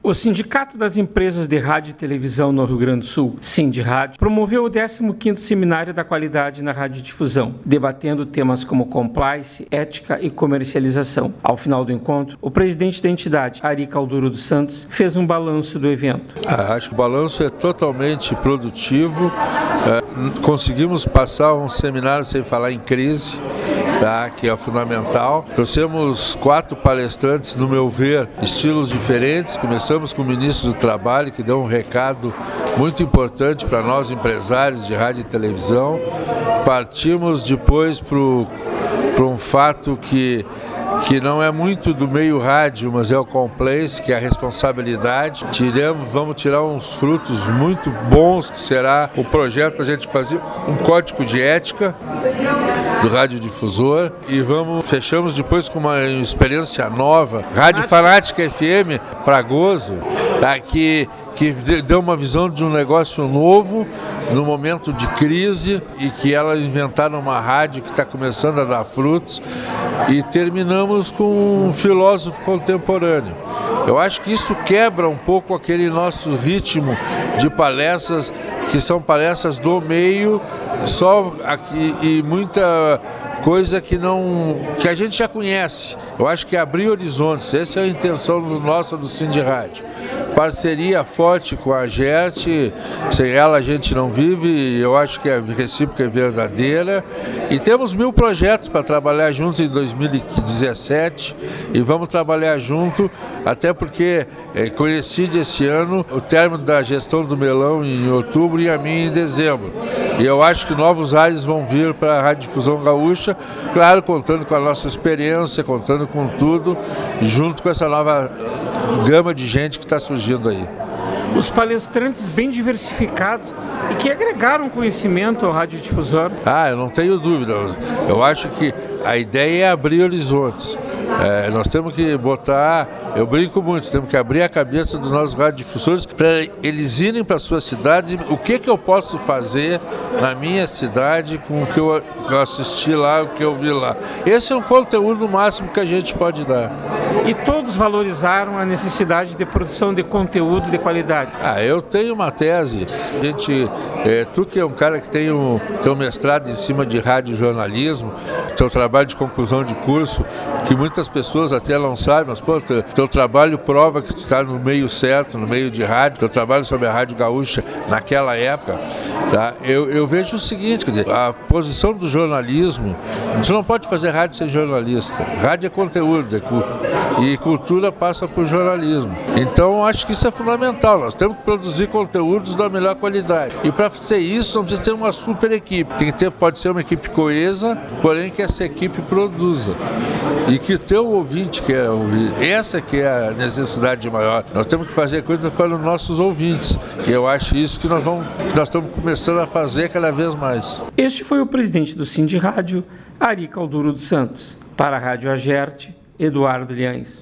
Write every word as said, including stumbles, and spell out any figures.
O Sindicato das Empresas de Rádio e Televisão no Rio Grande do Sul, Sindirádio, promoveu o décimo quinto Seminário da Qualidade na Radiodifusão, debatendo temas como compliance, ética e comercialização. Ao final do encontro, o presidente da entidade, Ari Calduro dos Santos, fez um balanço do evento. Ah, acho que o balanço é totalmente produtivo. É, conseguimos passar um seminário sem falar em crise, tá, que é fundamental. Trouxemos quatro palestrantes, no meu ver, estilos diferentes. Começamos com o ministro do Trabalho, que deu um recado muito importante para nós empresários de rádio e televisão. Partimos depois para um fato que que não é muito do meio rádio, mas é o compliance, que é a responsabilidade. Tiramos, vamos tirar uns frutos muito bons, que será o projeto da gente fazer um código de ética do radiodifusor, e vamos, fechamos depois com uma experiência nova, Rádio Fanática F M, Fragoso, tá, que, que deu uma visão de um negócio novo, no momento de crise, e que ela inventaram uma rádio que está começando a dar frutos, e terminamos com um filósofo contemporâneo. Eu acho que isso quebra um pouco aquele nosso ritmo de palestras, que são palestras do meio, só aqui, e muita coisa que não, que a gente já conhece. Eu acho que é abrir horizontes, essa é a intenção nossa do Sindirádio. Parceria forte com a GERT, sem ela a gente não vive, eu acho que a recíproca é verdadeira, e temos mil projetos para trabalhar juntos em dois mil e dezessete, e vamos trabalhar junto, até porque é, coincide esse ano o término da gestão do Melão em outubro e a minha em dezembro. E eu acho que novos ares vão vir para a Radiodifusão Gaúcha, claro, contando com a nossa experiência, contando com tudo, junto com essa nova gama de gente que está surgindo aí. Os palestrantes bem diversificados e que agregaram conhecimento ao radiodifusor. Ah, eu não tenho dúvida. Eu acho que a ideia é abrir horizontes. É, nós temos que botar, eu brinco muito, temos que abrir a cabeça dos nossos radiodifusores para eles irem para a sua cidade. O que, que eu posso fazer na minha cidade com o que eu assisti lá, o que eu vi lá. Esse é um conteúdo máximo que a gente pode dar. E todos valorizaram a necessidade de produção de conteúdo de qualidade. Ah, eu tenho uma tese. A gente, é, tu que é um cara que tem um, tem um mestrado em cima de radiojornalismo, teu trabalho de conclusão de curso, que muitas pessoas até não sabem, mas pô, teu, teu trabalho prova que tu está no meio certo, no meio de rádio, teu trabalho sobre a Rádio Gaúcha naquela época, tá? Eu, eu vejo o seguinte, quer dizer, a posição do jornalismo, você não pode fazer rádio sem jornalista. Rádio é conteúdo, é cultura. E cultura passa por jornalismo. Então, acho que isso é fundamental. Nós temos que produzir conteúdos da melhor qualidade. E para ser isso, não precisa ter uma super equipe. Tem que ter, pode ser uma equipe coesa, porém que essa equipe produza. E que o teu ouvinte quer ouvir. Essa que é a necessidade maior. Nós temos que fazer coisas para os nossos ouvintes. E eu acho isso que nós, vamos, que nós estamos começando a fazer cada vez mais. Este foi o presidente do Sindirádio, Ari Calduro dos Santos. Para a Rádio A G E R T, Eduardo Liães.